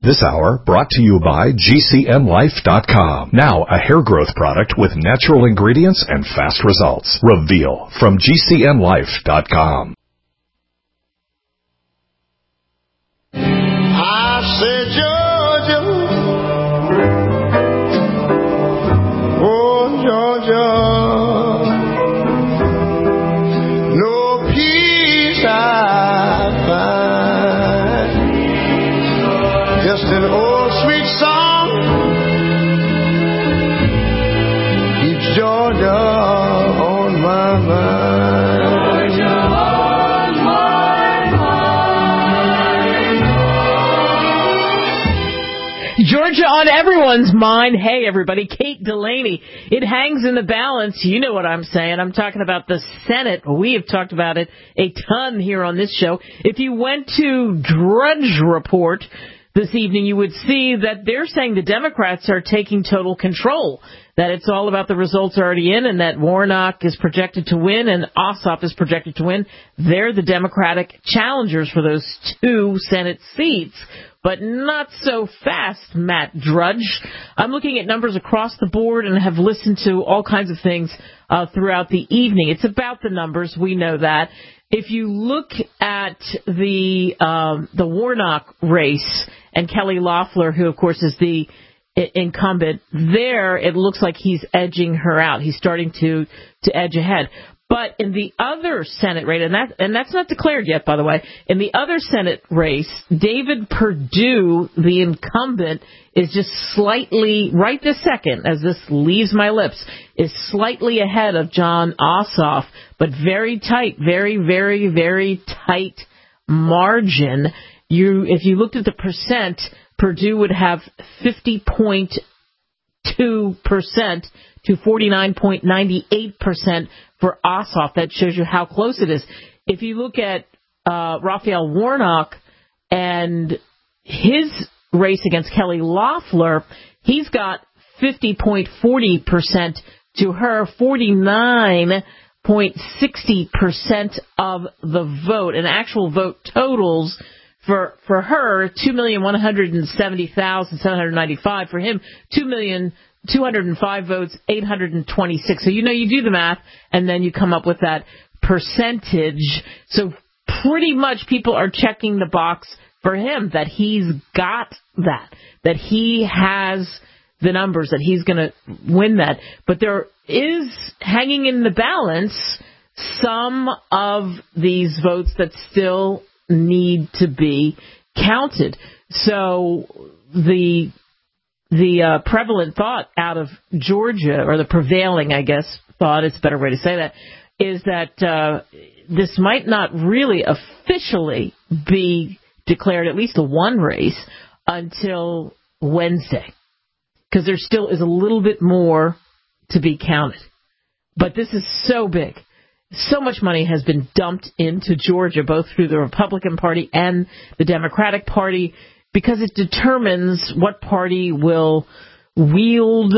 This hour brought to you by GCNLife.com. Now a hair growth product with natural ingredients and fast results. Reveal from GCNLife.com. I said, Georgia, oh, Georgia, no peace I find, just an old sweet song keeps Georgia on my mind. Georgia on everyone's mind. Hey, everybody, Kate Delaney. It hangs in the balance. You know what I'm saying. I'm talking about the Senate. We have talked about it a ton here on this show. If you went to Drudge Report this evening, you would see that they're saying the Democrats are taking total control, that it's all about the results already in, and that Warnock is projected to win and Ossoff is projected to win. They're the Democratic challengers for those two Senate seats. But not so fast, Matt Drudge. I'm looking at numbers across the board and have listened to all kinds of things throughout the evening. It's about the numbers. We know that. If you look at the Warnock race and Kelly Loeffler, who, of course, is the incumbent, there it looks like he's edging her out. He's starting to edge ahead. But in the other Senate race, and that's not declared yet, by the way, in the other Senate race, David Perdue, the incumbent, is just slightly, right this second, as this leaves my lips, is slightly ahead of Jon Ossoff, but very tight, very, very, very tight margin. If you looked at the percent, Perdue would have 50.2% to 49.98% for Ossoff. That shows you how close it is. If you look at Raphael Warnock and his race against Kelly Loeffler, he's got 50.40% to her 49.60% of the vote. And actual vote totals for her, 2,170,795. For him, 2,205 votes, 826. So, you do the math, and then you come up with that percentage. So pretty much people are checking the box for him, that he's got that he has the numbers, that he's going to win that. But there is hanging in the balance some of these votes that still need to be counted. So the prevalent thought out of Georgia, or the prevailing, I guess, thought, it's a better way to say that, is that this might not really officially be declared, at least a one race, until Wednesday, because there still is a little bit more to be counted. But this is so big. So much money has been dumped into Georgia, both through the Republican Party and the Democratic Party, because it determines what party will wield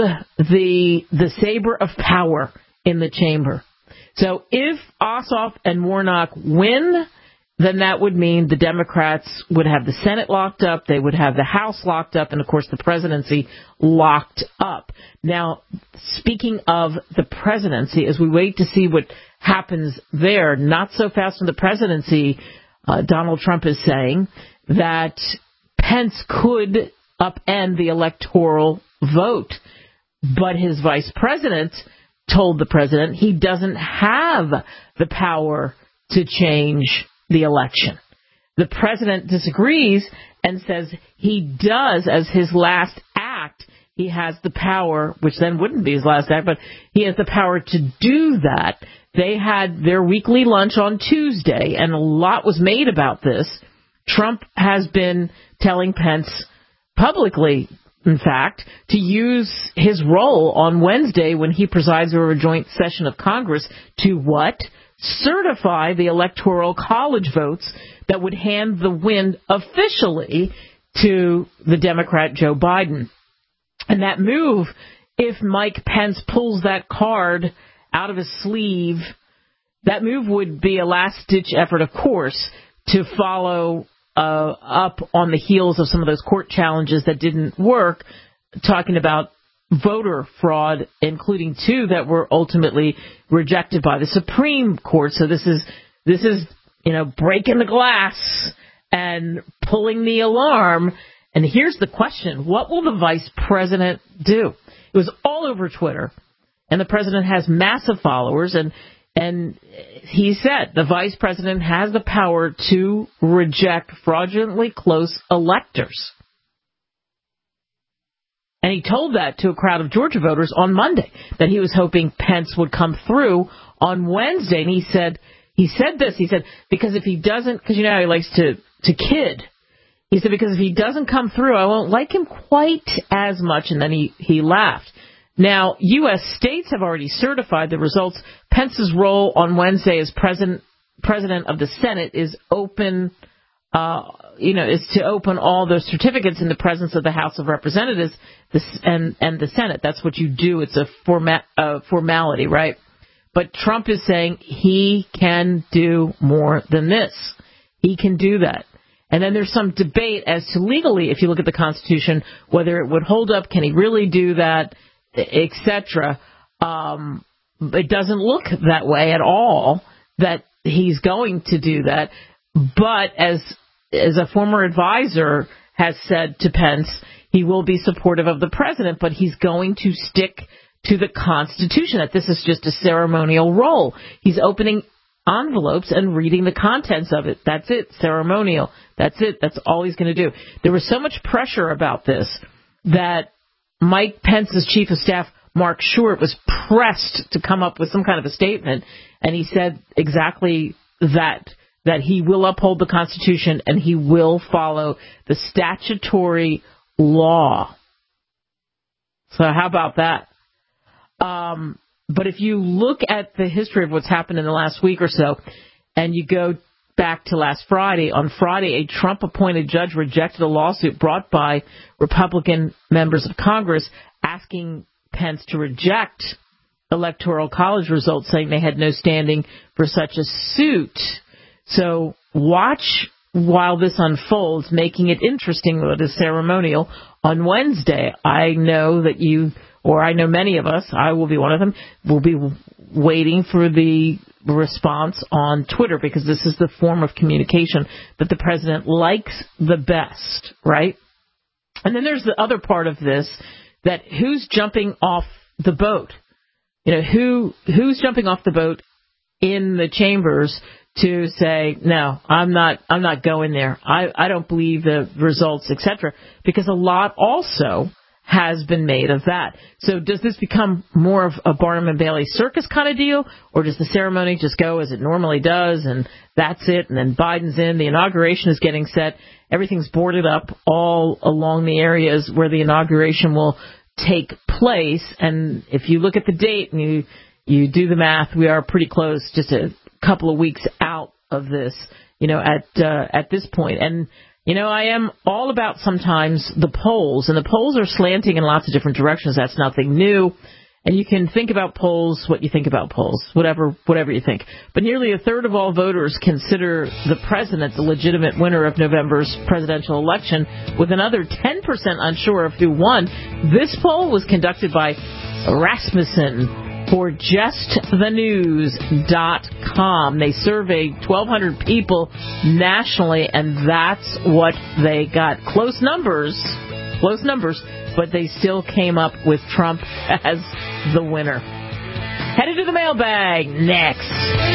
the saber of power in the chamber. So if Ossoff and Warnock win, then that would mean the Democrats would have the Senate locked up, they would have the House locked up, and, of course, the presidency locked up. Now, speaking of the presidency, as we wait to see what happens there, not so fast in the presidency, Donald Trump is saying that Pence could upend the electoral vote, but his vice president told the president he doesn't have the power to change the election. The president disagrees and says he does, as his last act. He has the power, which then wouldn't be his last act, but he has the power to do that. They had their weekly lunch on Tuesday, and a lot was made about this. Trump has been telling Pence publicly, in fact, to use his role on Wednesday when he presides over a joint session of Congress to what? Certify the Electoral College votes that would hand the win officially to the Democrat Joe Biden. And that move, if Mike Pence pulls that card out of his sleeve, that move would be a last-ditch effort, of course, to follow up on the heels of some of those court challenges that didn't work, talking about voter fraud, including 2 that were ultimately rejected by the Supreme Court. So this is breaking the glass and pulling the alarm. And here's the question: what will the vice president do? It was all over Twitter, and the president has massive followers, and he said the vice president has the power to reject fraudulently close electors. And he told that to a crowd of Georgia voters on Monday, that he was hoping Pence would come through on Wednesday. And he said this, because if he doesn't, because you know how he likes to kid, he said, because if he doesn't come through, I won't like him quite as much. And then he laughed. Now, U.S. states have already certified the results. Pence's role on Wednesday as president of the Senate is open, is to open all those certificates in the presence of the House of Representatives and the Senate. That's what you do. It's a formality, right? But Trump is saying he can do more than this. He can do that. And then there's some debate as to legally, if you look at the Constitution, whether it would hold up, can he really do that, etc. It doesn't look that way at all, that he's going to do that. But as a former advisor has said to Pence, he will be supportive of the president, but he's going to stick to the Constitution, that this is just a ceremonial role. He's opening envelopes and reading the contents of it. That's it, ceremonial. That's it. That's all he's going to do. There was so much pressure about this that Mike Pence's chief of staff, Mark Short, was pressed to come up with some kind of a statement, and he said exactly that he will uphold the Constitution and he will follow the statutory law. So how about that? But if you look at the history of what's happened in the last week or so, and you go back to last Friday, on Friday, a Trump-appointed judge rejected a lawsuit brought by Republican members of Congress asking Pence to reject Electoral College results, saying they had no standing for such a suit. So watch while this unfolds, making it interesting that it is ceremonial. On Wednesday, I know that I know many of us, I will be one of them, will be waiting for the response on Twitter, because this is the form of communication that the president likes the best, right? And then there's the other part of this, that who's jumping off the boat? Who's jumping off the boat in the chambers to say, no, I'm not going there. I don't believe the results, etc. Because a lot also has been made of that. So does this become more of a Barnum and Bailey circus kind of deal, or does the ceremony just go as it normally does, and that's it, and then Biden's in, the inauguration is getting set, everything's boarded up all along the areas where the inauguration will take place, and if you look at the date and you do the math, we are pretty close, just a couple of weeks out of this, at this point. And I am all about sometimes the polls, and the polls are slanting in lots of different directions. That's nothing new. And you can think about polls what you think about polls, whatever you think. But nearly a third of all voters consider the president the legitimate winner of November's presidential election, with another 10% unsure of who won. This poll was conducted by Rasmussen for JustTheNews.com. They surveyed 1,200 people nationally, and that's what they got. Close numbers, but they still came up with Trump as the winner. Headed to the mailbag next.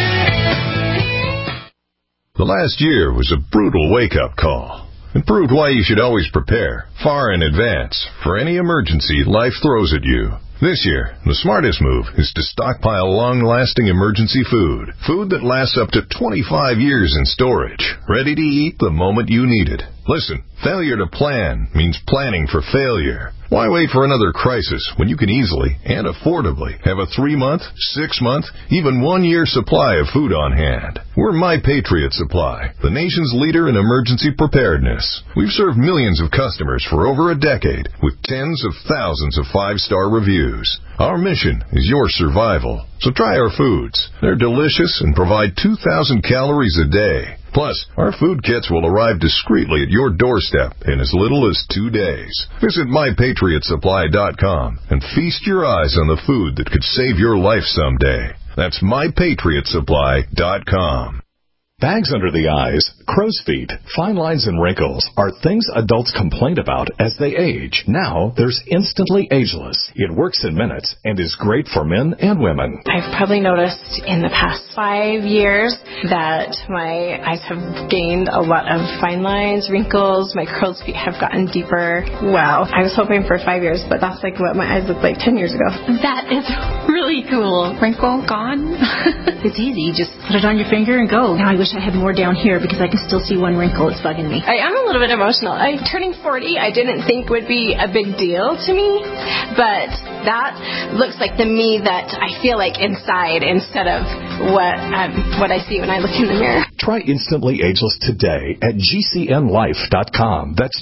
The last year was a brutal wake-up call. It proved why you should always prepare, far in advance, for any emergency life throws at you. This year, the smartest move is to stockpile long-lasting emergency food. Food that lasts up to 25 years in storage, ready to eat the moment you need it. Listen, failure to plan means planning for failure. Why wait for another crisis when you can easily and affordably have a 3-month, 6-month, even 1-year supply of food on hand? We're My Patriot Supply, the nation's leader in emergency preparedness. We've served millions of customers for over a decade with tens of thousands of 5-star reviews. Our mission is your survival. So try our foods. They're delicious and provide 2,000 calories a day. Plus, our food kits will arrive discreetly at your doorstep in as little as 2 days. Visit MyPatriotSupply.com and feast your eyes on the food that could save your life someday. That's MyPatriotSupply.com. Bags under the eyes, crow's feet, fine lines, and wrinkles are things adults complain about as they age. Now, there's Instantly Ageless. It works in minutes and is great for men and women. I've probably noticed in the past 5 years that my eyes have gained a lot of fine lines, wrinkles, my crow's feet have gotten deeper. Wow. I was hoping for 5 years, but that's like what my eyes looked like 10 years ago. That is really cool. Wrinkle gone. It's easy. You just put it on your finger and go. Now I wish I had more down here because I can still see one wrinkle. It's bugging me. I am a little bit emotional. Turning 40, I didn't think would be a big deal to me, but that looks like the me that I feel like inside instead of what I see when I look in the mirror. Try Instantly Ageless today at GCNLife.com. That's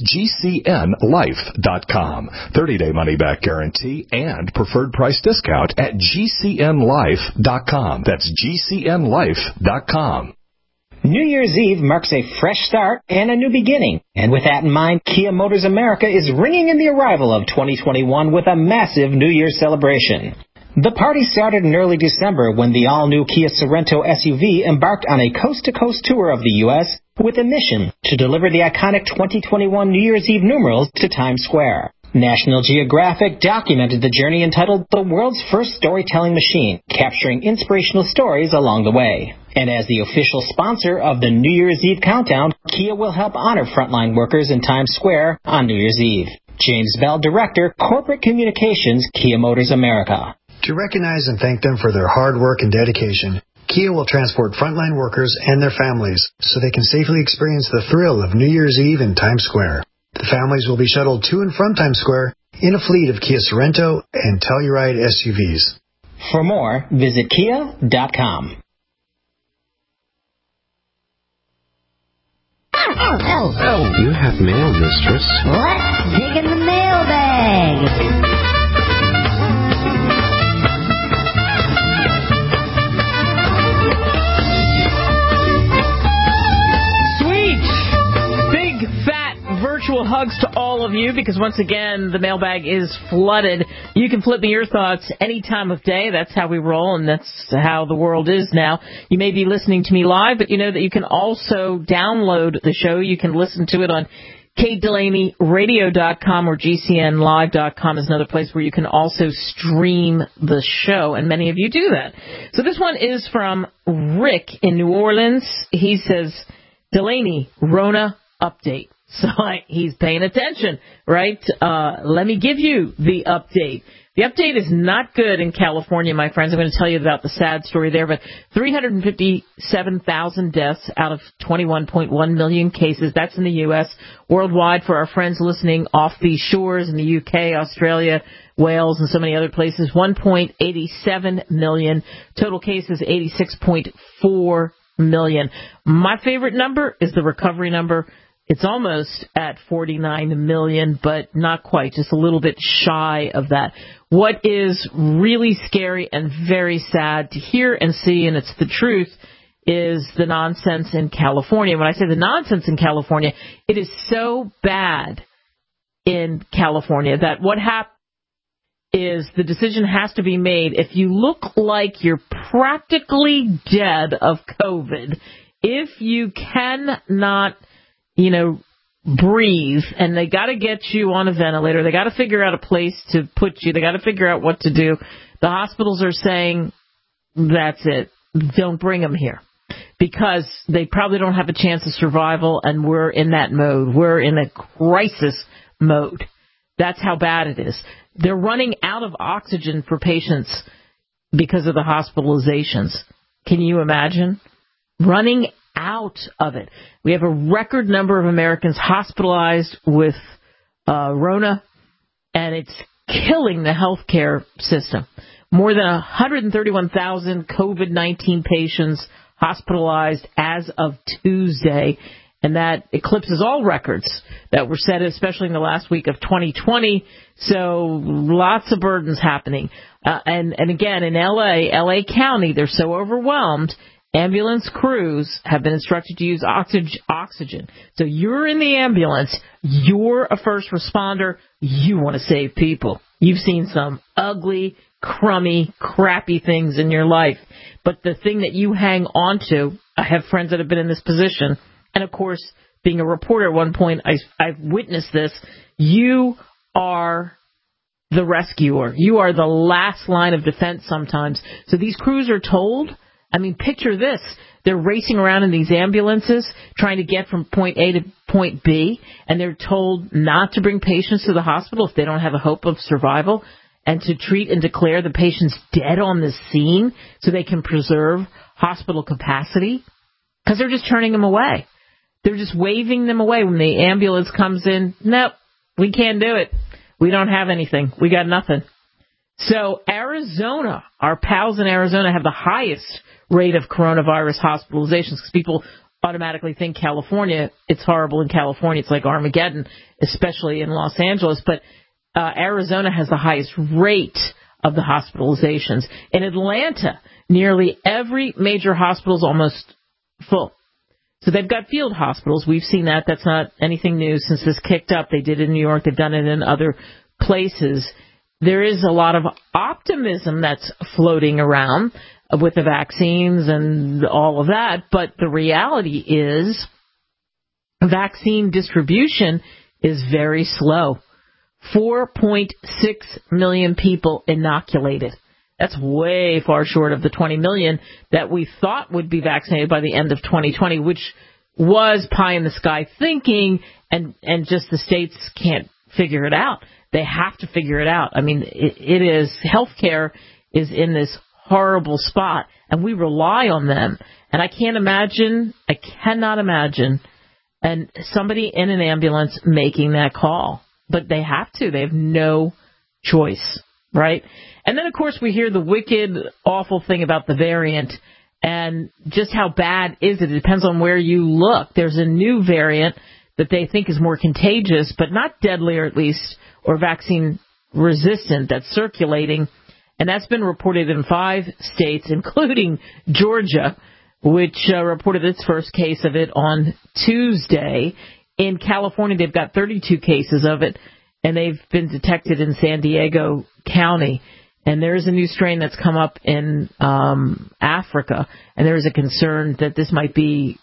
GCNLife.com. 30-day money-back guarantee and preferred price discount at GCNLife.com. That's GCNLife.com. New Year's Eve marks a fresh start and a new beginning. And with that in mind, Kia Motors America is ringing in the arrival of 2021 with a massive New Year's celebration. The party started in early December when the all-new Kia Sorento SUV embarked on a coast-to-coast tour of the U.S. with a mission to deliver the iconic 2021 New Year's Eve numerals to Times Square. National Geographic documented the journey entitled The World's First Storytelling Machine, capturing inspirational stories along the way. And as the official sponsor of the New Year's Eve countdown, Kia will help honor frontline workers in Times Square on New Year's Eve. James Bell, Director, Corporate Communications, Kia Motors America. To recognize and thank them for their hard work and dedication, Kia will transport frontline workers and their families so they can safely experience the thrill of New Year's Eve in Times Square. The families will be shuttled to and from Times Square in a fleet of Kia Sorento and Telluride SUVs. For more, visit Kia.com. Oh, you have mail, mistress. Let's dig in the mailbag. Virtual hugs to all of you, because once again, the mailbag is flooded. You can flip me your thoughts any time of day. That's how we roll, and that's how the world is now. You may be listening to me live, but you know that you can also download the show. You can listen to it on KateDelaneyRadio.com or GCNLive.com is another place where you can also stream the show, and many of you do that. So this one is from Rick in New Orleans. He says, Delaney, Rona update. So he's paying attention, right? Let me give you the update. The update is not good in California, my friends. I'm going to tell you about the sad story there, but 357,000 deaths out of 21.1 million cases. That's in the U.S. Worldwide, for our friends listening off these shores in the U.K., Australia, Wales, and so many other places, 1.87 million. Total cases, 86.4 million. My favorite number is the recovery number. It's almost at 49 million, but not quite, just a little bit shy of that. What is really scary and very sad to hear and see, and it's the truth, is the nonsense in California. When I say the nonsense in California, it is so bad in California that what happens is the decision has to be made. If you look like you're practically dead of COVID, if you cannot breathe, and they got to get you on a ventilator. They got to figure out a place to put you. They got to figure out what to do. The hospitals are saying, that's it. Don't bring them here, because they probably don't have a chance of survival, and we're in that mode. We're in a crisis mode. That's how bad it is. They're running out of oxygen for patients because of the hospitalizations. Can you imagine? Running out of it. We have a record number of Americans hospitalized with Rona, and it's killing the healthcare system. More than 131,000 COVID-19 patients hospitalized as of Tuesday, and that eclipses all records that were set, especially in the last week of 2020. So lots of burdens happening. And again, in LA County, they're so overwhelmed. ambulance crews have been instructed to use oxygen. So you're in the ambulance. You're a first responder. You want to save people. You've seen some ugly, crummy, crappy things in your life. But the thing that you hang on to, I have friends that have been in this position. And, of course, being a reporter at one point, I've witnessed this. You are the rescuer. You are the last line of defense sometimes. So these crews are told, I mean, picture this. They're racing around in these ambulances trying to get from point A to point B, and they're told not to bring patients to the hospital if they don't have a hope of survival, and to treat and declare the patients dead on the scene so they can preserve hospital capacity, because they're just turning them away. They're just waving them away when the ambulance comes in. Nope, we can't do it. We don't have anything. We got nothing. So Arizona, our pals in Arizona have the highest rate of coronavirus hospitalizations, because people automatically think California, it's horrible in California. It's like Armageddon, especially in Los Angeles. But Arizona has the highest rate of the hospitalizations. In Atlanta, nearly every major hospital is almost full. So they've got field hospitals. We've seen that. That's not anything new since this kicked up. They did it in New York. They've done it in other places. There is a lot of optimism that's floating around with the vaccines and all of that. But the reality is vaccine distribution is very slow. 4.6 million people inoculated. That's way far short of the 20 million that we thought would be vaccinated by the end of 2020, which was pie in the sky thinking, and just the states can't figure it out. They have to figure it out. I mean, it is, healthcare is in this horrible spot, and we rely on them. And I cannot imagine and somebody in an ambulance making that call. But they have to. They have no choice, right? And then, of course, we hear the wicked, awful thing about the variant, and just how bad is it? It depends on where you look. There's a new variant that they think is more contagious, but not deadly, or at least, or vaccine resistant, that's circulating. And that's been reported in 5 states, including Georgia, which reported its first case of it on Tuesday. In California, they've got 32 cases of it, and they've been detected in San Diego County. And there is a new strain that's come up in Africa, and there is a concern that this might be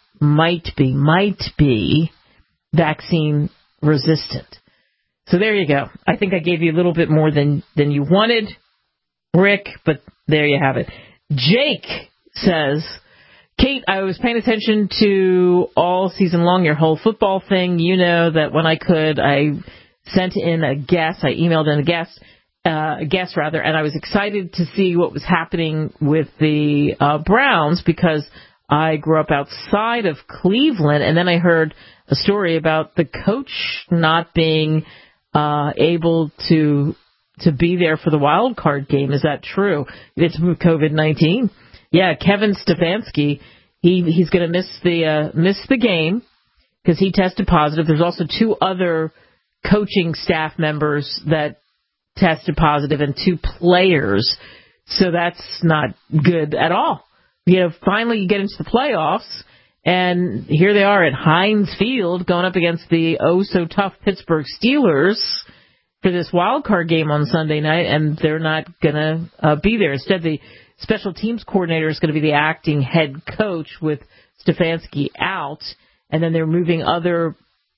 vaccine resistant. So there you go. I think I gave you a little bit more than you wanted, Rick, but there you have it. Jake says, Kate, I was paying attention to all season long, your whole football thing. You know that when I could, I sent in a guest. I emailed in a guest, and I was excited to see what was happening with the Browns, because I grew up outside of Cleveland, and then I heard a story about the coach not being able to be there for the wild card game. Is that true? It's with COVID-19. Yeah, Kevin Stefanski, he's going to miss the game because he tested positive. There's also 2 other coaching staff members that tested positive, and 2 players. So that's not good at all. You know, finally you get into the playoffs, and here they are at Heinz Field going up against the oh-so-tough Pittsburgh Steelers for this wild card game on Sunday night, and they're not going to be there. Instead, the special teams coordinator is going to be the acting head coach with Stefanski out, and then they're moving other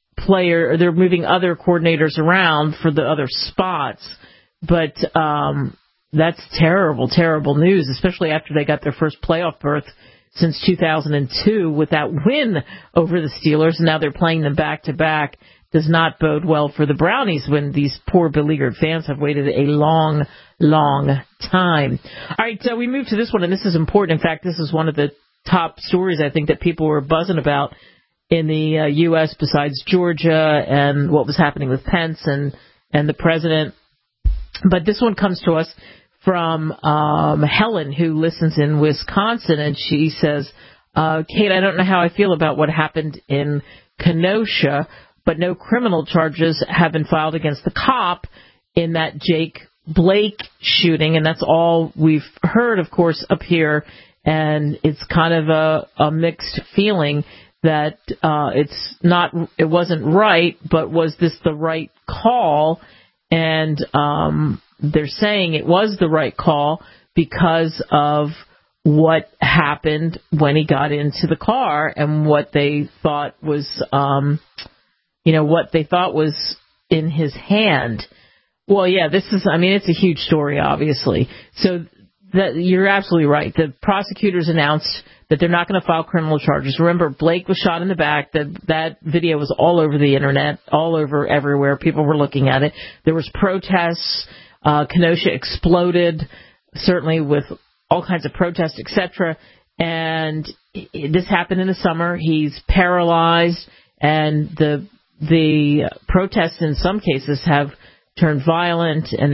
coordinators around for the other spots. But that's terrible, terrible news, especially after they got their first playoff berth since 2002 with that win over the Steelers, and now they're playing them back-to-back. Does not bode well for the Brownies when these poor beleaguered fans have waited a long, long time. All right, so we move to this one, and this is important. In fact, this is one of the top stories, I think, that people were buzzing about in the U.S. besides Georgia and what was happening with Pence and the president. But this one comes to us from Helen, who listens in Wisconsin, and she says, Kate, I don't know how I feel about what happened in Kenosha, but no criminal charges have been filed against the cop in that Jake Blake shooting, and that's all we've heard, of course, up here and it's kind of a mixed feeling that it wasn't right, but was this the right call? And they're saying it was the right call because of what happened when he got into the car and what they thought was, what they thought was in his hand. Well, yeah, it's a huge story, obviously. So that you're absolutely right. The prosecutors announced that they're not going to file criminal charges. Remember, Blake was shot in the back. That video was all over the internet, all over everywhere. People were looking at it. There was protests. Kenosha exploded, certainly with all kinds of protests, etc. And this happened in the summer. He's paralyzed, and the protests in some cases have turned violent. And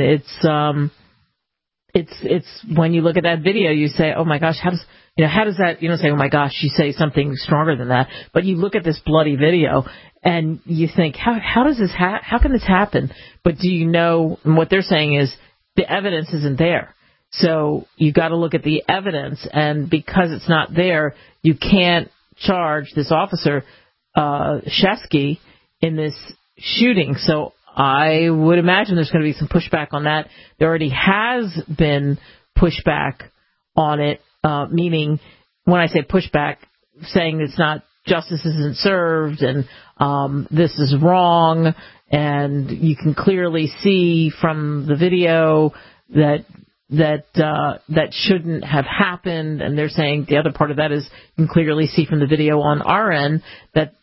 it's when you look at that video, you say, oh my gosh, how does that, you don't say, oh my gosh, you say something stronger than that, but you look at this bloody video and you think, how can this happen? But do you know, and what they're saying is the evidence isn't there. So you got to look at the evidence, and because it's not there, you can't charge this officer, Shesky, in this shooting. So I would imagine there's going to be some pushback on that. There already has been pushback on it, meaning when I say pushback, saying it's not, justice isn't served and this is wrong, and you can clearly see from the video that shouldn't have happened. And they're saying the other part of that is you can clearly see from the video on our end that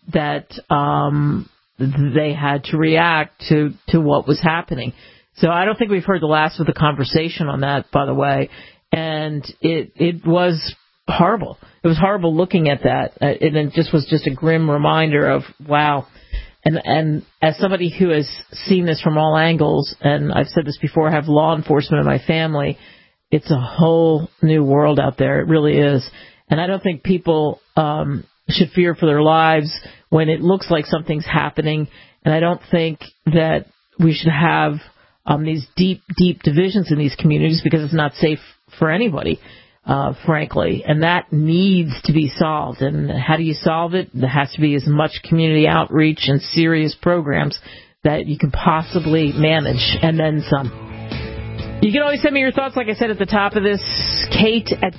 they had to react to what was happening. So I don't think we've heard the last of the conversation on that, by the way. And it was horrible. It was horrible looking at that. And it just was just a grim reminder of, wow. And as somebody who has seen this from all angles, and I've said this before, I have law enforcement in my family, it's a whole new world out there. It really is. And I don't think people should fear for their lives when it looks like something's happening. And I don't think that we should have these deep, deep divisions in these communities, because it's not safe for anybody, frankly. And that needs to be solved. And how do you solve it? There has to be as much community outreach and serious programs that you can possibly manage, and then some. You can always send me your thoughts, like I said at the top of this, Kate at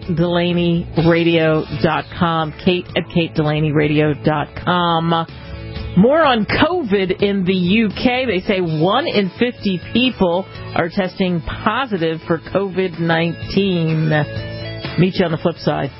KateDelaneyRadio.com, Kate at KateDelaneyRadio.com. More on COVID in the UK. They say 1 in 50 people are testing positive for COVID-19. Meet you on the flip side.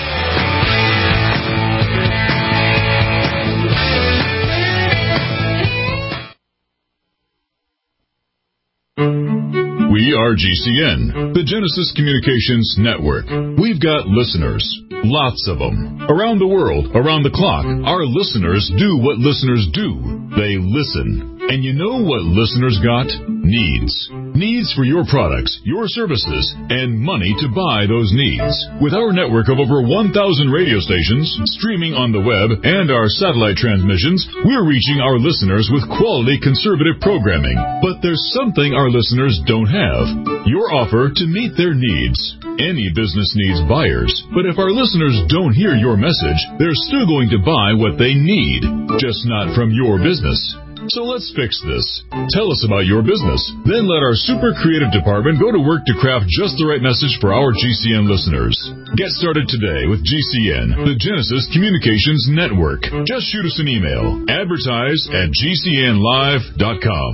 We are GCN, the Genesis Communications Network. We've got listeners, lots of them, around the world, around the clock. Our listeners do what listeners do. They listen. And you know what listeners got? Needs. Needs for your products, your services, and money to buy those needs. With our network of over 1,000 radio stations, streaming on the web, and our satellite transmissions, we're reaching our listeners with quality conservative programming. But there's something our listeners don't have: your offer to meet their needs. Any business needs buyers, but if our listeners don't hear your message, they're still going to buy what they need, just not from your business. So let's fix this. Tell us about your business. Then let our super creative department go to work to craft just the right message for our GCN listeners. Get started today with GCN, the Genesis Communications Network. Just shoot us an email. Advertise@GCNlive.com.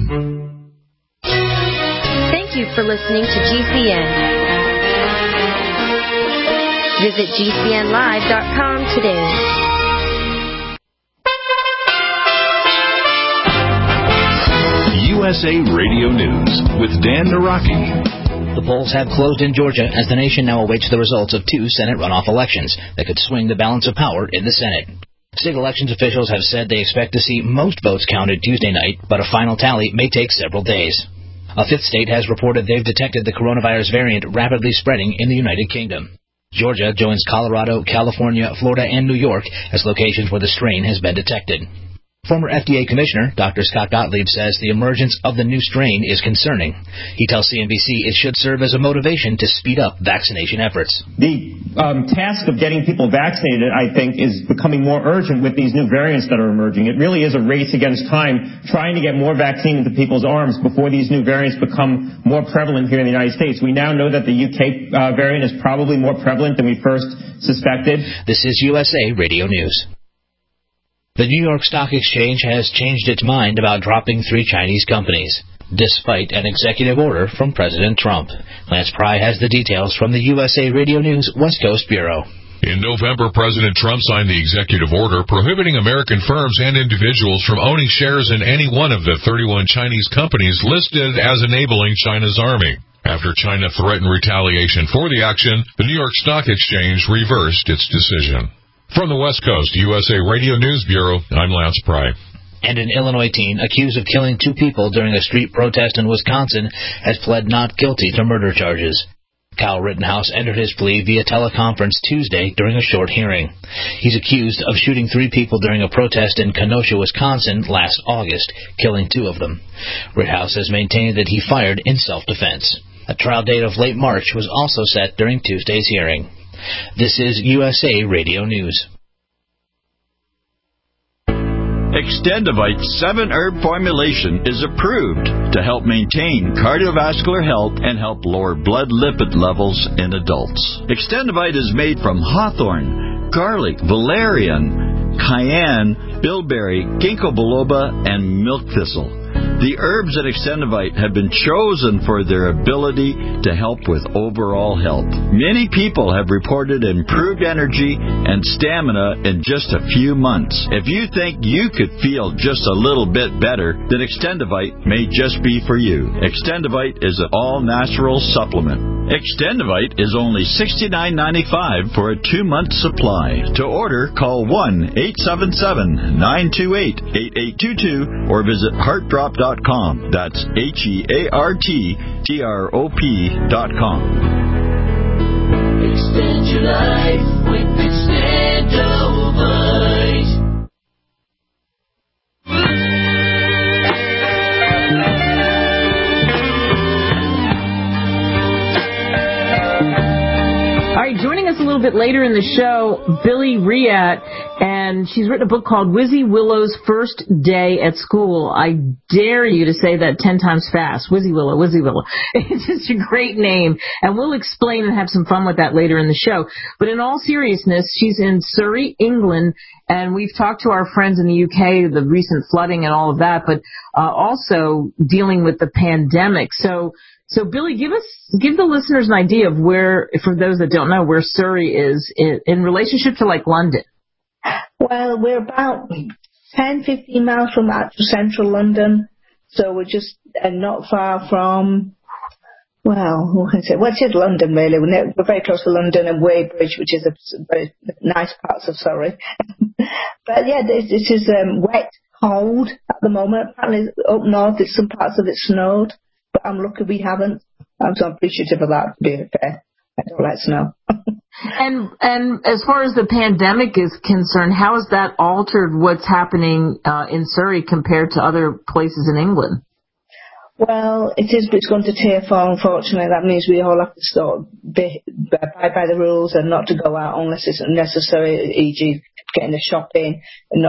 Thank you for listening to GCN. Visit GCNlive.com today. USA Radio News with Dan Naraki. The polls have closed in Georgia as the nation now awaits the results of 2 Senate runoff elections that could swing the balance of power in the Senate. State elections officials have said they expect to see most votes counted Tuesday night, but a final tally may take several days. A 5th state has reported they've detected the coronavirus variant rapidly spreading in the United Kingdom. Georgia joins Colorado, California, Florida, and New York as locations where the strain has been detected. Former FDA Commissioner Dr. Scott Gottlieb says the emergence of the new strain is concerning. He tells CNBC it should serve as a motivation to speed up vaccination efforts. The task of getting people vaccinated, I think, is becoming more urgent with these new variants that are emerging. It really is a race against time, trying to get more vaccine into people's arms before these new variants become more prevalent here in the United States. We now know that the UK variant is probably more prevalent than we first suspected. This is USA Radio News. The New York Stock Exchange has changed its mind about dropping 3 Chinese companies, despite an executive order from President Trump. Lance Pry has the details from the USA Radio News West Coast Bureau. In November, President Trump signed the executive order prohibiting American firms and individuals from owning shares in any one of the 31 Chinese companies listed as enabling China's army. After China threatened retaliation for the action, the New York Stock Exchange reversed its decision. From the West Coast, USA Radio News Bureau, I'm Lance Pry. And an Illinois teen accused of killing 2 people during a street protest in Wisconsin has pled not guilty to murder charges. Kyle Rittenhouse entered his plea via teleconference Tuesday during a short hearing. He's accused of shooting 3 people during a protest in Kenosha, Wisconsin last August, killing 2 of them. Rittenhouse has maintained that he fired in self-defense. A trial date of late March was also set during Tuesday's hearing. This is USA Radio News. Extendivite 7-herb formulation is approved to help maintain cardiovascular health and help lower blood lipid levels in adults. Extendivite is made from hawthorn, garlic, valerian, cayenne, bilberry, ginkgo biloba, and milk thistle. The herbs in Extendivite have been chosen for their ability to help with overall health. Many people have reported improved energy and stamina in just a few months. If you think you could feel just a little bit better, then Extendivite may just be for you. Extendivite is an all-natural supplement. Extendivite is only $69.95 for a 2-month supply. To order, call 1-877-928-8822 or visit heartdrop.com. That's HEARTDROP.com. Extend your life with Extendivite. All right, joining us a little bit later in the show, Billy Riat, and she's written a book called Wizzy Willow's First Day at School. I dare you to say that 10 times fast. Wizzy Willow, Wizzy Willow. It's just a great name, and we'll explain and have some fun with that later in the show. But in all seriousness, she's in Surrey, England, and we've talked to our friends in the UK, the recent flooding and all of that, but also dealing with the pandemic. So Billy, give the listeners an idea of where, for those that don't know, where Surrey is in relationship to like London. Well, we're about 10-15 miles from actual central London, so we're just not far from, well, what can I say? Well, it is London, really. We're very close to London and Weybridge, which is a very nice parts of Surrey. But yeah, this is wet, cold at the moment. Apparently up north, some parts of it snowed. But I'm lucky we haven't. I'm so appreciative of that, to be fair. I don't like snow. And as far as the pandemic is concerned, how has that altered what's happening in Surrey compared to other places in England? Well, it's going to tear fall, unfortunately. That means we all have to abide by the rules and not to go out unless it's necessary, e.g. getting the shopping.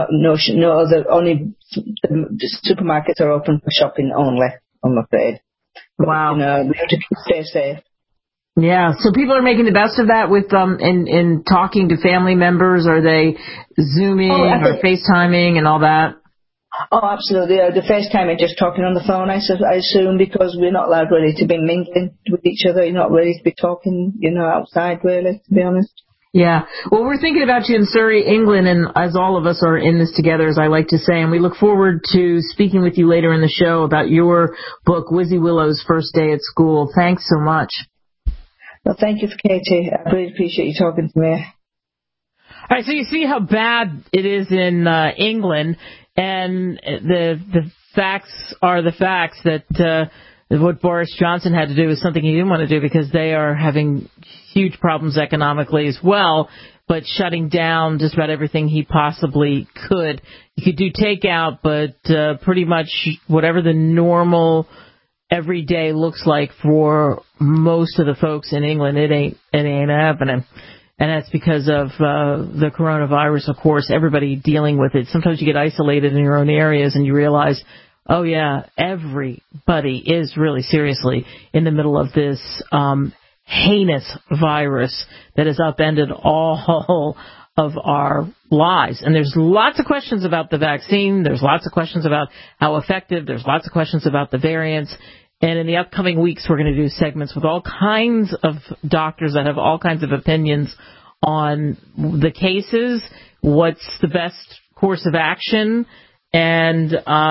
Only the supermarkets are open for shopping only, I'm afraid. Wow. But, we have to stay safe. Yeah, so people are making the best of that with in talking to family members. Are they Zooming or FaceTiming and all that? Oh, absolutely. The FaceTiming, just talking on the phone, I assume, because we're not allowed really to be mingling with each other. You're not ready to be talking, outside, really, to be honest. Yeah. Well, we're thinking about you in Surrey, England, and as all of us are in this together, as I like to say, and we look forward to speaking with you later in the show about your book, Wizzy Willow's First Day at School. Thanks so much. Well, thank you, Katie. I really appreciate you talking to me. All right, so you see how bad it is in England, and the facts are the facts that what Boris Johnson had to do is something he didn't want to do because they are having huge problems economically as well. but shutting down just about everything he possibly could. You could do takeout, but pretty much whatever the normal every day looks like for most of the folks in England, it ain't happening. And that's because of the coronavirus, of course, everybody dealing with it. Sometimes you get isolated in your own areas and you realize, oh, yeah, everybody is really seriously in the middle of this heinous virus that has upended all of our lives. And there's lots of questions about the vaccine. There's lots of questions about how effective. There's lots of questions about the variants. And in the upcoming weeks, we're going to do segments with all kinds of doctors that have all kinds of opinions on the cases, what's the best course of action, and,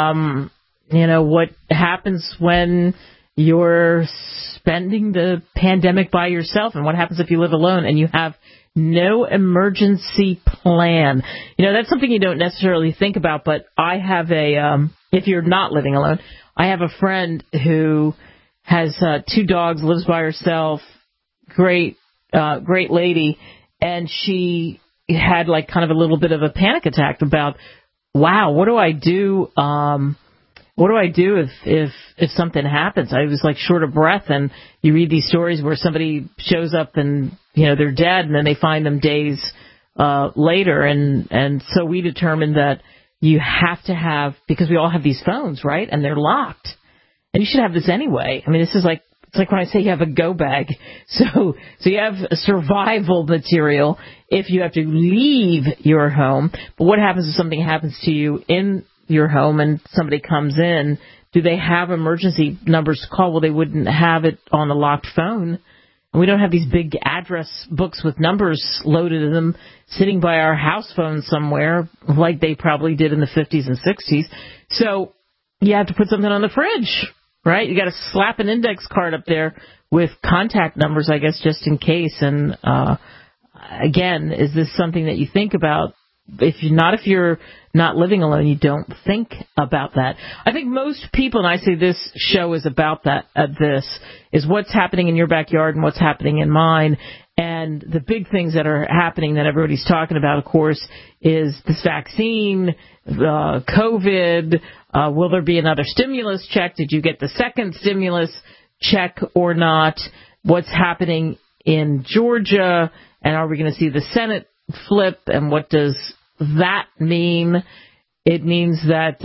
what happens when you're spending the pandemic by yourself, and what happens if you live alone and you have no emergency plan. That's something you don't necessarily think about, but I have if you're not living alone, I have a friend who has 2 dogs, lives by herself, great lady, and she had like kind of a little bit of a panic attack about, wow, what do I do? What do I do if something happens? I was like short of breath, and you read these stories where somebody shows up and, they're dead, and then they find them days later. And so we determined that you have to have, because we all have these phones, right? And they're locked. And you should have this anyway. I mean, this is like, it's like when I say you have a go bag. So you have a survival material if you have to leave your home. But what happens if something happens to you in your home and somebody comes in? Do they have emergency numbers to call? Well, they wouldn't have it on a locked phone. And we don't have these big address books with numbers loaded in them sitting by our house phone somewhere like they probably did in the 50s and 60s. So you have to put something on the fridge, right? You got to slap an index card up there with contact numbers, I guess, just in case. And again, is this something that you think about? If you're not living alone, you don't think about that. I think most people, and I say this show is about that, this is what's happening in your backyard and what's happening in mine. And the big things that are happening that everybody's talking about, of course, is this vaccine, COVID. Will there be another stimulus check? Did you get the second stimulus check or not? What's happening in Georgia? And are we going to see the Senate flip? And what does that mean? It means that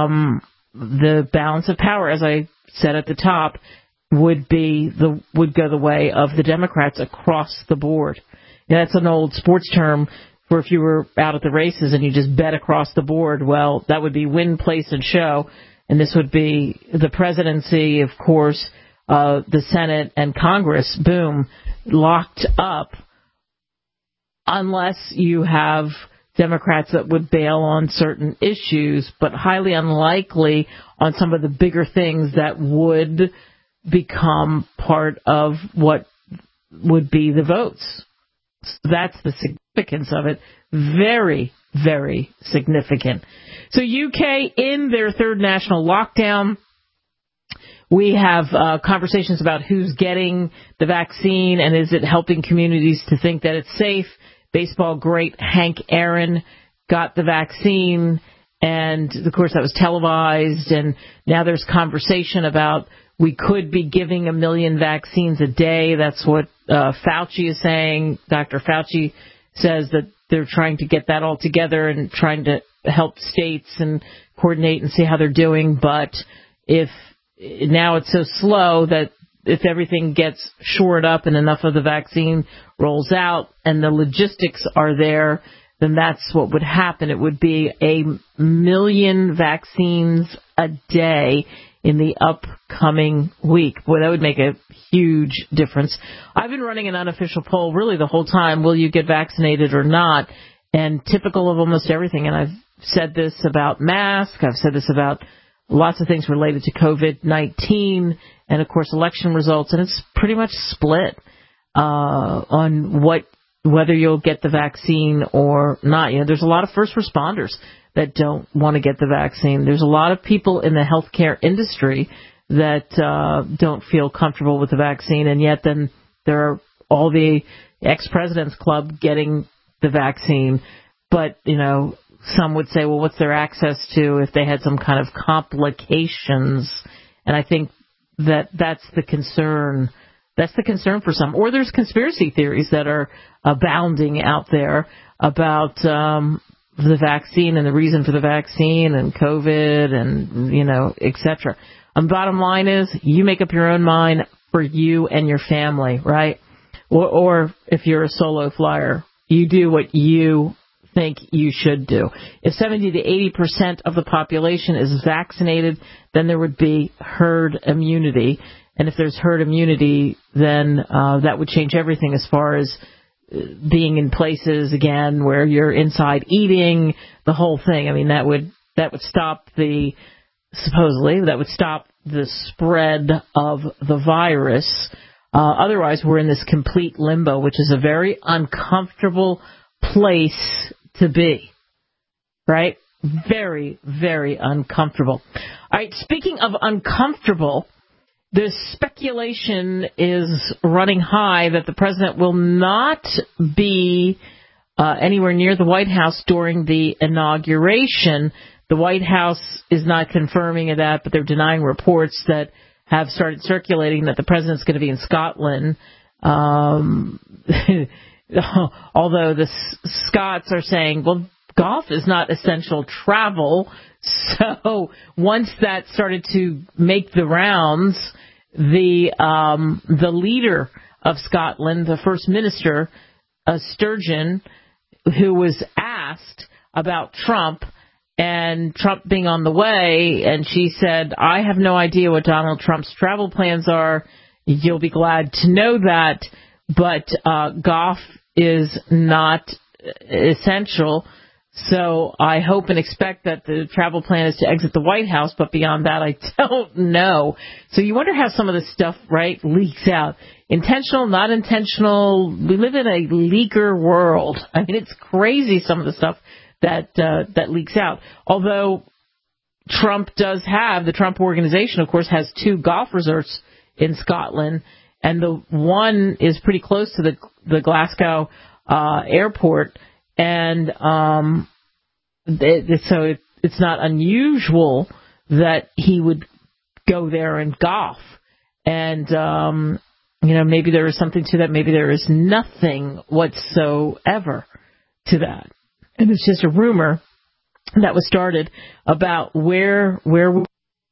the balance of power, as I said at the top, would go the way of the Democrats across the board. That's an old sports term for if you were out at the races and you just bet across the board. Well, that would be win, place, and show, and this would be the presidency, of course, the Senate and Congress, boom, locked up, unless you have Democrats that would bail on certain issues, but highly unlikely on some of the bigger things that would become part of what would be the votes. That's the significance of it. Very, very significant. So UK in their third national lockdown. We have conversations about who's getting the vaccine and is it helping communities to think that it's safe. Baseball great Hank Aaron got the vaccine, and of course that was televised, and now there's conversation about we could be giving 1 million vaccines a day. That's what Fauci is saying. Dr. Fauci says that they're trying to get that all together and trying to help states and coordinate and see how they're doing. But if now it's so slow that if everything gets shored up and enough of the vaccine rolls out and the logistics are there, then that's what would happen. It would be 1 million vaccines a day in the upcoming week. Boy, that would make a huge difference. I've been running an unofficial poll really the whole time. Will you get vaccinated or not? And typical of almost everything. And I've said this about masks. I've said this about lots of things related to COVID-19 and, of course, election results. And it's pretty much split on whether you'll get the vaccine or not. There's a lot of first responders that don't want to get the vaccine. There's a lot of people in the healthcare industry that don't feel comfortable with the vaccine, and yet then there are all the ex-presidents club getting the vaccine. But, some would say, well, what's their access to if they had some kind of complications? And I think that's the concern. That's the concern for some. Or there's conspiracy theories that are abounding out there about the vaccine and the reason for the vaccine and COVID and, et cetera. Bottom line is, you make up your own mind for you and your family, right? Or if you're a solo flyer, you do what you think you should do. If 70 to 80% of the population is vaccinated, then there would be herd immunity. And if there's herd immunity, then that would change everything as far as being in places, again, where you're inside eating, the whole thing. I mean, that would stop supposedly the spread of the virus. Otherwise, we're in this complete limbo, which is a very uncomfortable place to be, right? Very, very uncomfortable. All right, speaking of uncomfortable, the speculation is running high that the president will not be anywhere near the White House during the inauguration. The White House is not confirming that, but they're denying reports that have started circulating that the president's going to be in Scotland. Although the Scots are saying, well, golf is not essential travel. So once that started to make the rounds, the leader of Scotland, the First Minister, Sturgeon, who was asked about Trump and Trump being on the way, and she said, I have no idea what Donald Trump's travel plans are. You'll be glad to know that, but golf is not essential. So I hope and expect that the travel plan is to exit the White House, but beyond that, I don't know. So you wonder how some of this stuff, right, leaks out. Intentional, not intentional. We live in a leaker world. I mean, it's crazy, some of the stuff that leaks out. Although the Trump organization, of course, has 2 golf resorts in Scotland, and the one is pretty close to the Glasgow airport. And so it's not unusual that he would go there and golf. And, maybe there is something to that. Maybe there is nothing whatsoever to that. And it's just a rumor that was started about where we're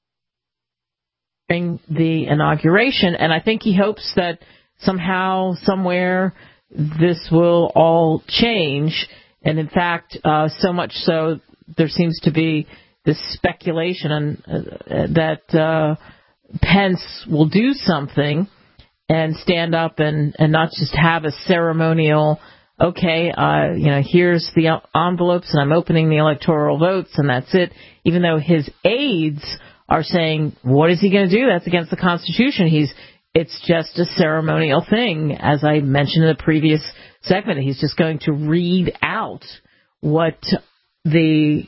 during the inauguration. And I think he hopes that somehow, somewhere, this will all change. And in fact, so much so, there seems to be this speculation that Pence will do something and stand up and not just have a ceremonial, okay, here's the envelopes and I'm opening the electoral votes and that's it. Even though his aides are saying, what is he going to do? That's against the Constitution. It's just a ceremonial thing. As I mentioned in the previous segment, he's just going to read out what the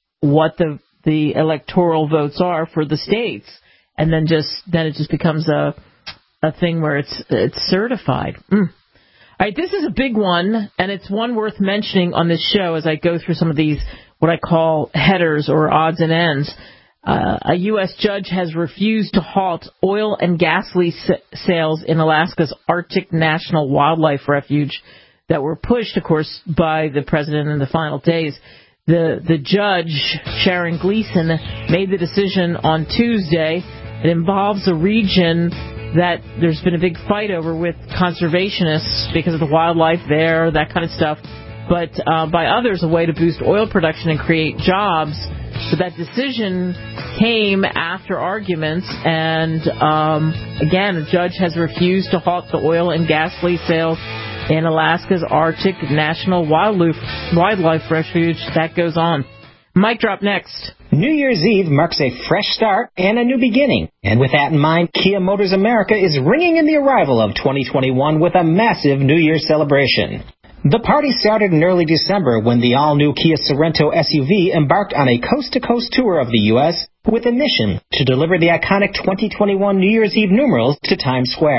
electoral votes are for the states, and then it just becomes a thing where it's certified. All right, this is a big one, and it's one worth mentioning on this show as I go through some of these what I call headers or odds and ends. A U.S. judge has refused to halt oil and gas lease sales in Alaska's Arctic National Wildlife Refuge that were pushed, of course, by the president in the final days. The judge, Sharon Gleason, made the decision on Tuesday. It involves a region that there's been a big fight over with conservationists because of the wildlife there, that kind of stuff, but by others, a way to boost oil production and create jobs. So that decision came after arguments, and again, a judge has refused to halt the oil and gas lease sales in Alaska's Arctic National Wildlife Refuge. That goes on. Mic drop next. New Year's Eve marks a fresh start and a new beginning. And with that in mind, Kia Motors America is ringing in the arrival of 2021 with a massive New Year's celebration. The party started in early December when the all-new Kia Sorento SUV embarked on a coast-to-coast tour of the U.S. with a mission to deliver the iconic 2021 New Year's Eve numerals to Times Square.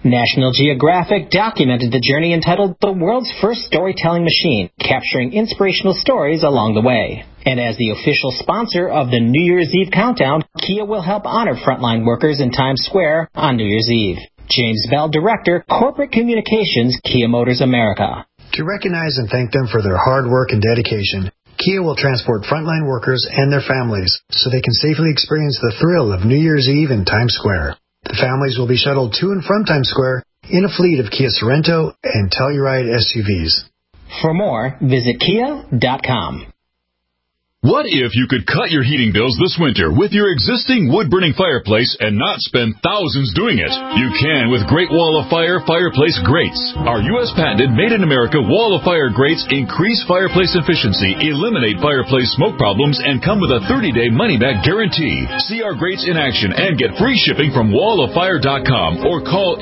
National Geographic documented the journey entitled The World's First Storytelling Machine, capturing inspirational stories along the way. And as the official sponsor of the New Year's Eve countdown, Kia will help honor frontline workers in Times Square on New Year's Eve. James Bell, Director, Corporate Communications, Kia Motors America. To recognize and thank them for their hard work and dedication, Kia will transport frontline workers and their families so they can safely experience the thrill of New Year's Eve in Times Square. The families will be shuttled to and from Times Square in a fleet of Kia Sorento and Telluride SUVs. For more, visit kia.com. What if you could cut your heating bills this winter with your existing wood-burning fireplace and not spend thousands doing it? You can with Great Wall of Fire fireplace grates. Our U.S. patented made-in-America Wall of Fire grates increase fireplace efficiency, eliminate fireplace smoke problems, and come with a 30-day money-back guarantee. See our grates in action and get free shipping from walloffire.com or call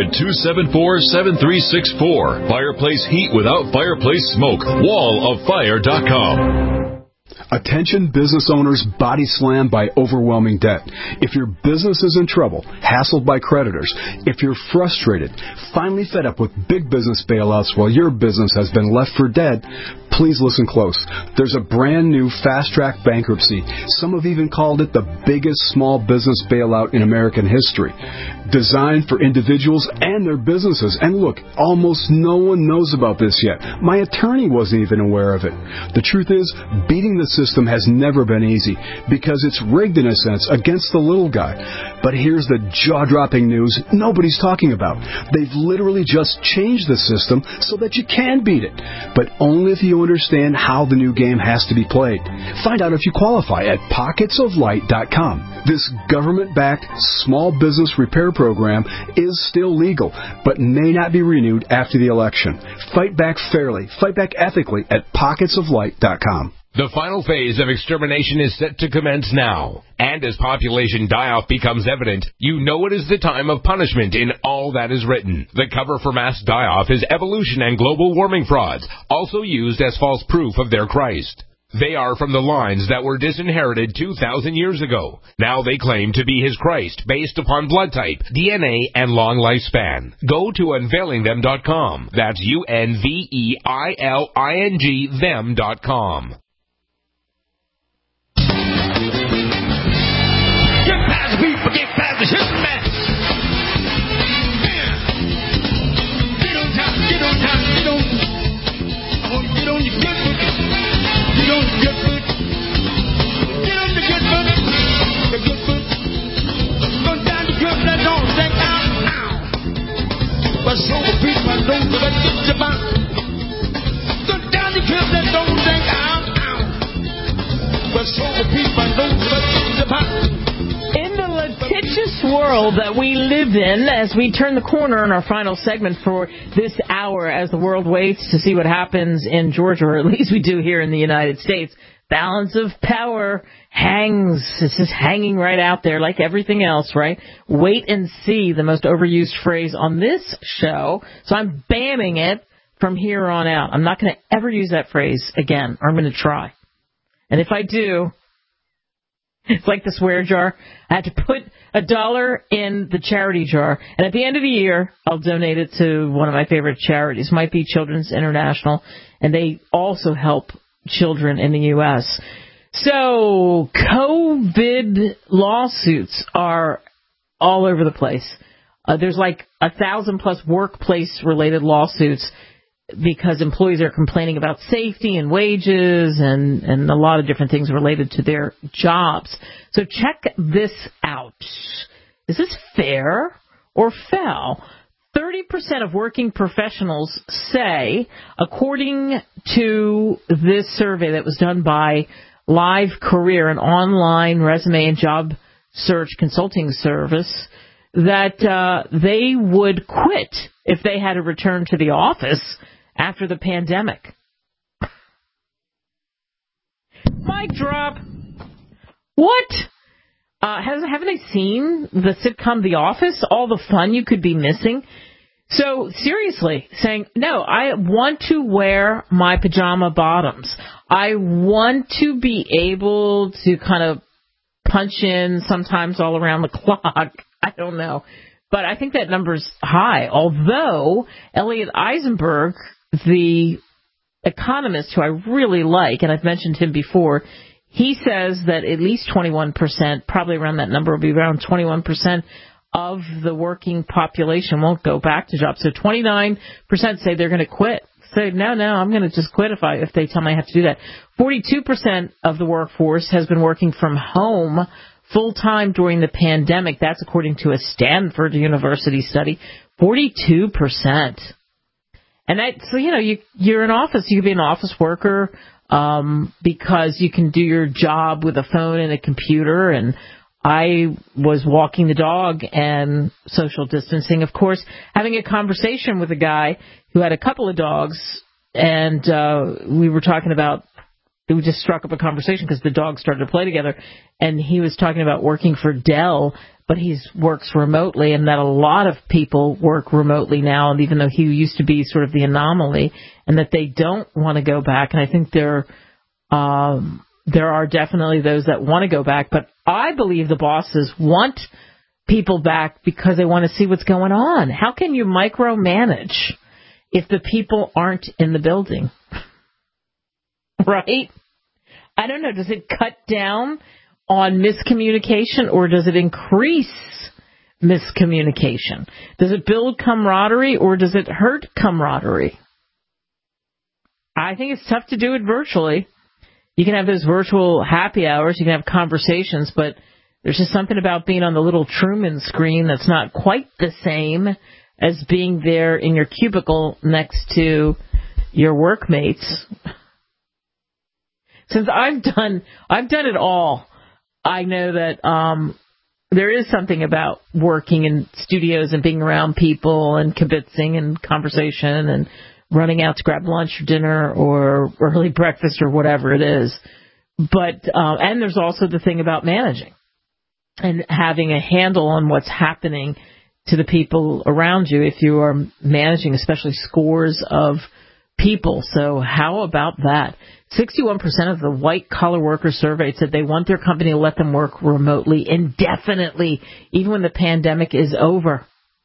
800-274-7364. Fireplace heat without fireplace smoke. walloffire.com. Attention business owners body slammed by overwhelming debt. If your business is in trouble, hassled by creditors, if you're frustrated, finally fed up with big business bailouts while your business has been left for dead, please listen close. There's a brand new fast-track bankruptcy. Some have even called it the biggest small business bailout in American history. Designed for individuals and their businesses. And look, almost no one knows about this yet. My attorney wasn't even aware of it. The truth is, beating the system has never been easy because it's rigged in a sense against the little guy. But here's the jaw-dropping news nobody's talking about. They've literally just changed the system so that you can beat it, but only if you understand how the new game has to be played. Find out if you qualify at pocketsoflight.com. This government-backed small business repair program is still legal, but may not be renewed after the election. Fight back fairly, fight back ethically at pocketsoflight.com. The final phase of extermination is set to commence now. And as population die-off becomes evident, you know it is the time of punishment in all that is written. The cover for mass die-off is evolution and global warming frauds, also used as false proof of their Christ. They are from the lines that were disinherited 2,000 years ago. Now they claim to be his Christ based upon blood type, DNA, and long lifespan. Go to unveilingthem.com. That's UNVEILING them.com. Get past the people, get past the history man. Get on time, get on time, get on. I want you to get on your good foot. Get on your good foot. Get on the good foot. The good foot. Go down the good foot, don't think out. But sober people don't give a shit about. Go down the good foot, don't think out. But sober people don't give a shit about. In the litigious world that we live in, as we turn the corner in our final segment for this hour, as the world waits to see what happens in Georgia, or at least we do here in the United States, balance of power it's just hanging right out there like everything else, right? Wait and see, the most overused phrase on this show, so I'm banning it from here on out. I'm not going to ever use that phrase again, or I'm going to try. And if I do, it's like the swear jar. I have to put $1 in the charity jar, and at the end of the year, I'll donate it to one of my favorite charities. It might be Children's International, and they also help children in the U.S. So, COVID lawsuits are all over the place. There's like 1,000+ workplace-related lawsuits because employees are complaining about safety and wages and a lot of different things related to their jobs. So check this out. Is this fair or foul? 30% of working professionals say, according to this survey that was done by Live Career, an online resume and job search consulting service, that they would quit if they had to return to the office after the pandemic. Mic drop. What? Haven't they seen the sitcom The Office? All the fun you could be missing? So, seriously, saying, no, I want to wear my pajama bottoms. I want to be able to kind of punch in sometimes all around the clock. I don't know. But I think that number's high, although Elliot Eisenberg, the economist who I really like, and I've mentioned him before, he says that at least 21%, probably around that number will be around 21% of the working population won't go back to jobs. So 29% say they're going to quit. Say, no, I'm going to just quit if they tell me I have to do that. 42% of the workforce has been working from home full-time during the pandemic. That's according to a Stanford University study. 42%. And so, you're in office. You could be an office worker because you can do your job with a phone and a computer. And I was walking the dog and social distancing, of course, having a conversation with a guy who had a couple of dogs. And we were talking about, we just struck up a conversation because the dogs started to play together. And he was talking about working for Dell, but he works remotely, and that a lot of people work remotely now, and even though he used to be sort of the anomaly, and that they don't want to go back. And I think there are definitely those that want to go back, but I believe the bosses want people back because they want to see what's going on. How can you micromanage if the people aren't in the building? Right? I don't know. Does it cut down on miscommunication, or does it increase miscommunication? Does it build camaraderie, or does it hurt camaraderie? I think it's tough to do it virtually. You can have those virtual happy hours, you can have conversations, but there's just something about being on the little Truman screen that's not quite the same as being there in your cubicle next to your workmates. Since I've done it all, I know that there is something about working in studios and being around people and kibitzing and conversation and running out to grab lunch or dinner or early breakfast or whatever it is. But and there's also the thing about managing and having a handle on what's happening to the people around you if you are managing, especially scores of people. So how about that? 61% of the white-collar workers surveyed said they want their company to let them work remotely indefinitely, even when the pandemic is over.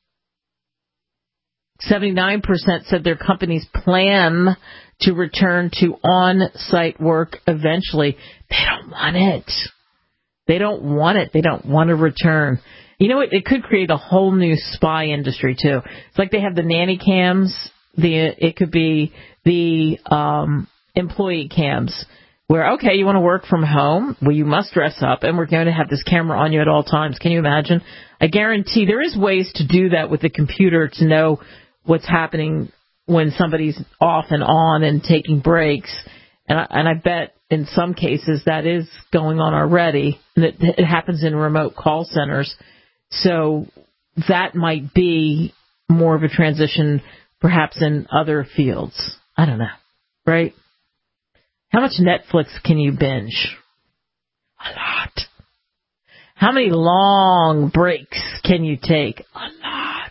79% said their companies plan to return to on-site work eventually. They don't want it. They don't want it. They don't want to return. You know what? It could create a whole new spy industry, too. It's like they have the nanny cams. It could be the employee cams where, okay, you want to work from home? Well, you must dress up, and we're going to have this camera on you at all times. Can you imagine? I guarantee there is ways to do that with the computer to know what's happening when somebody's off and on and taking breaks. And I bet in some cases that is going on already. And it happens in remote call centers. So that might be more of a transition perhaps in other fields. I don't know. Right? How much Netflix can you binge? A lot. How many long breaks can you take? A lot.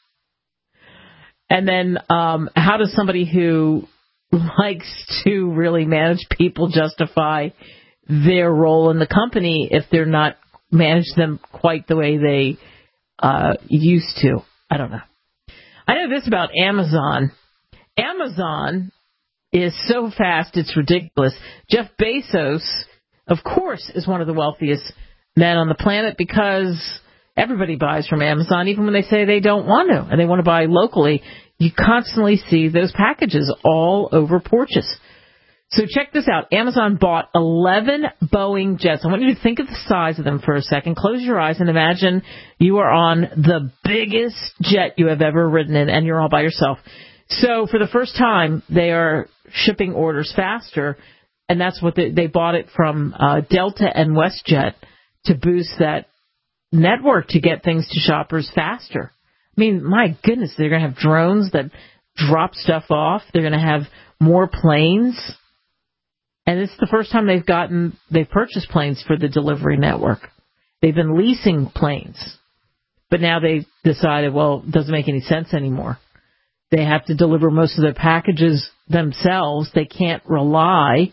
And then how does somebody who likes to really manage people justify their role in the company if they're not manage them quite the way they used to? I don't know. I know this about Amazon. Amazon is so fast, it's ridiculous. Jeff Bezos, of course, is one of the wealthiest men on the planet because everybody buys from Amazon, even when they say they don't want to, and they want to buy locally. You constantly see those packages all over porches. So check this out. Amazon bought 11 Boeing jets. I want you to think of the size of them for a second. Close your eyes and imagine you are on the biggest jet you have ever ridden in, and you're all by yourself. So for the first time, they are shipping orders faster, and that's what they bought it from Delta and WestJet to boost that network to get things to shoppers faster. I mean, my goodness, they're going to have drones that drop stuff off. They're going to have more planes. And it's the first time they've purchased planes for the delivery network. They've been leasing planes. But now they've decided, well, it doesn't make any sense anymore. They have to deliver most of their packages themselves. They can't rely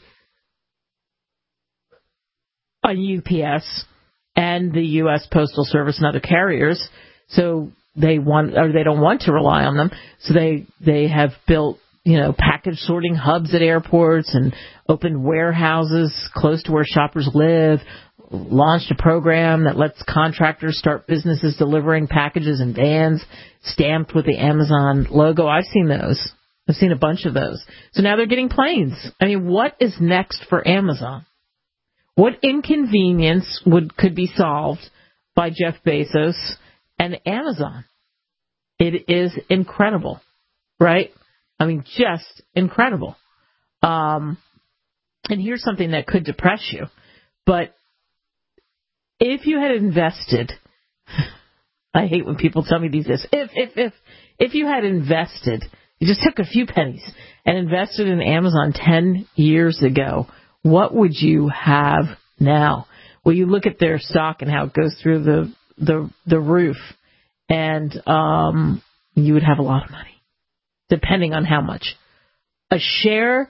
on UPS and the U.S. Postal Service and other carriers. So they want, or they don't want to rely on them. So they have built, package sorting hubs at airports and opened warehouses close to where shoppers live, launched a program that lets contractors start businesses delivering packages in vans stamped with the Amazon logo. I've seen those. I've seen a bunch of those. So now they're getting planes. I mean, what is next for Amazon? What inconvenience could be solved by Jeff Bezos and Amazon? It is incredible, right? I mean, just incredible. And here's something that could depress you. But if you had invested, I hate when people tell me these this. If you had invested, you just took a few pennies and invested in Amazon 10 years ago, what would you have now? Well, you look at their stock and how it goes through the roof, and you would have a lot of money, depending on how much. A share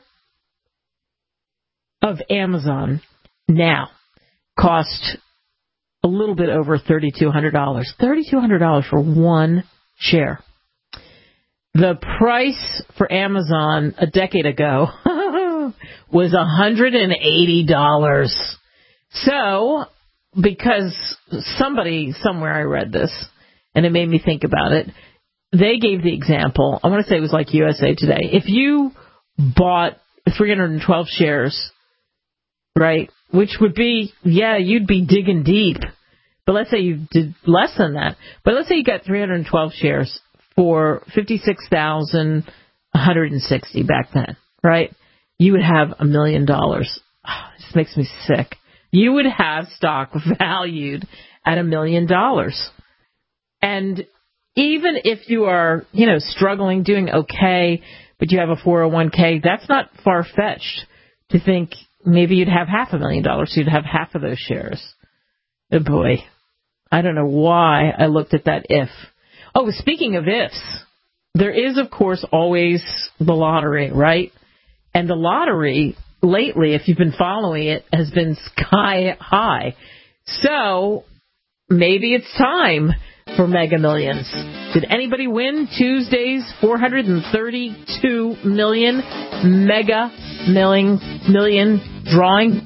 of Amazon now costs a little bit over $3,200. $3,200 for one share. The price for Amazon a decade ago was $180. So, because somebody, somewhere I read this, and it made me think about it, they gave the example, I want to say it was like USA Today. If you bought 312 shares, right, which would be, you'd be digging deep. But let's say you did less than that. But let's say you got 312 shares for $56,160 back then, right? You would have $1 million. Oh, this makes me sick. You would have stock valued at $1 million. And even if you are, struggling, doing okay, but you have a 401k, that's not far-fetched to think maybe you'd have $500,000, so you'd have half of those shares. Oh, boy. I don't know why I looked at that if. Oh, speaking of ifs, there is, of course, always the lottery, right? And the lottery, lately, if you've been following it, has been sky high. So maybe it's time for Mega Millions. Did anybody win Tuesday's $432 million Mega Million drawing?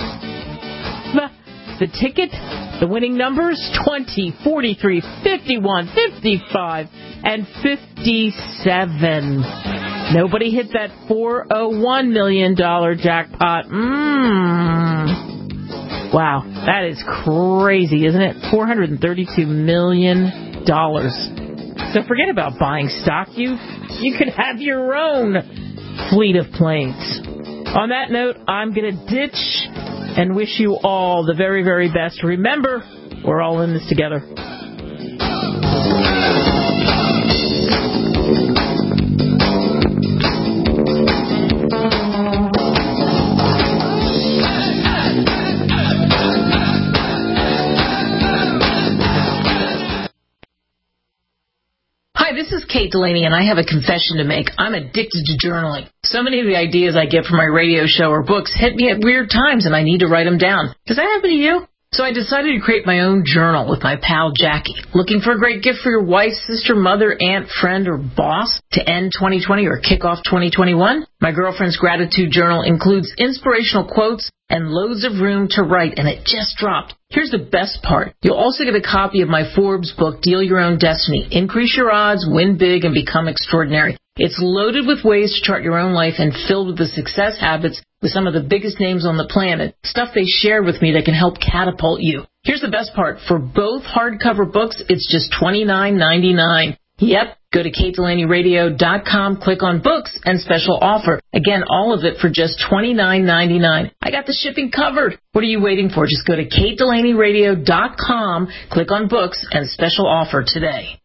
The ticket, the winning numbers, 20, 43, 51, 55, and 57. Nobody hit that $401 million jackpot. Wow, that is crazy, isn't it? $432 million. So forget about buying stock. You could have your own fleet of planes. On that note, I'm going to ditch and wish you all the very, very best. Remember, we're all in this together. Hi, this is Kate Delaney, and I have a confession to make. I'm addicted to journaling. So many of the ideas I get from my radio show or books hit me at weird times, and I need to write them down. Does that happen to you? So I decided to create my own journal with my pal Jackie. Looking for a great gift for your wife, sister, mother, aunt, friend, or boss to end 2020 or kick off 2021? My girlfriend's gratitude journal includes inspirational quotes and loads of room to write, and it just dropped. Here's the best part. You'll also get a copy of my Forbes book, Deal Your Own Destiny. Increase your odds, win big, and become extraordinary. It's loaded with ways to chart your own life and filled with the success habits with some of the biggest names on the planet. Stuff they shared with me that can help catapult you. Here's the best part. For both hardcover books, it's just $29.99. Yep. Go to KateDelaneyRadio.com, click on books, and special offer. Again, all of it for just $29.99. I got the shipping covered. What are you waiting for? Just go to KateDelaneyRadio.com, click on books, and special offer today.